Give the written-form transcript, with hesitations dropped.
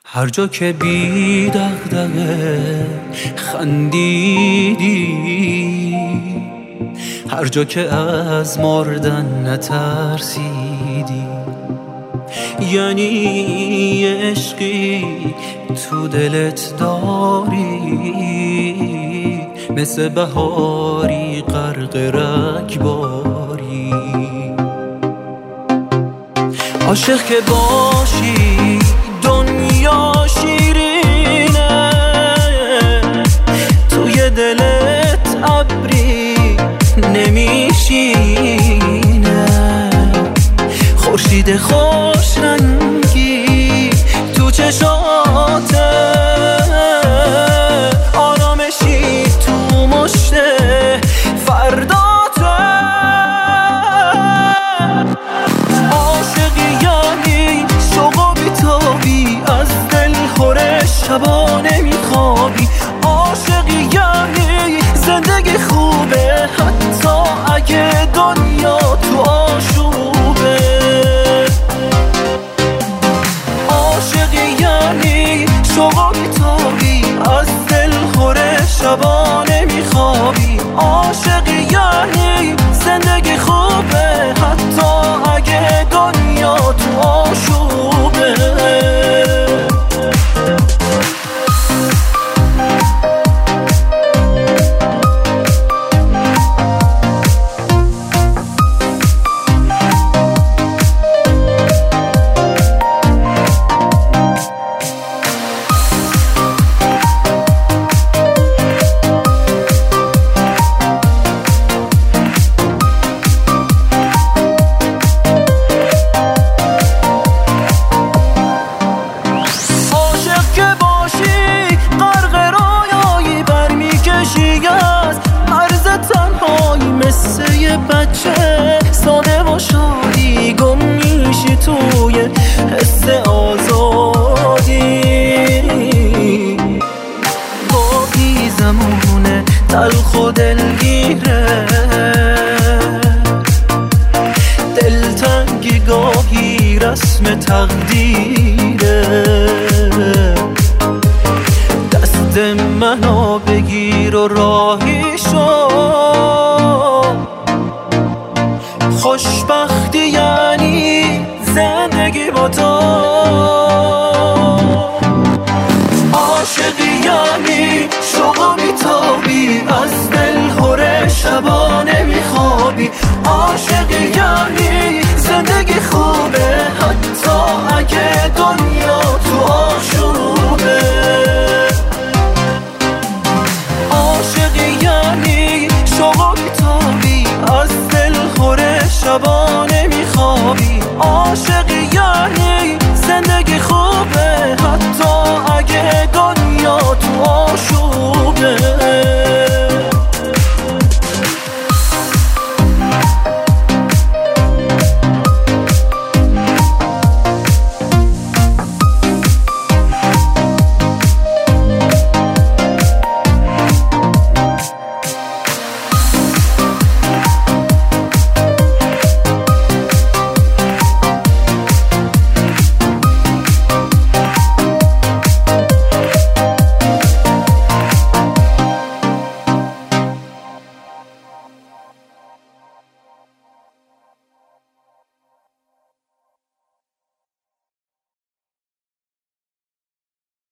هر جا که بی دغدغه خندیدی، هر جا که از مردن نترسیدی، یعنی عشقی تو دلت داری، مثل بهاری غرق رگباری. عاشق که باشی دنیا شیرینه، توی دلت ابری نمیشینه، خورشید خوش رنگی تو چشاته، آرامشی تو مشت فرداته. عاشقی یعنی شوق و بیتابی، از دل خورش شبا نمیخوابی. عاشقی یعنی زندگی خوبه حتی اگه دنیا تو آشوبه. عاشقی یعنی شوق و بیتابی، از دل خورش شبا نمیخوابی. عاشقی یعنی زندگی خوبه حتی اگه دنیا تو آشوبه. مثل یه بچه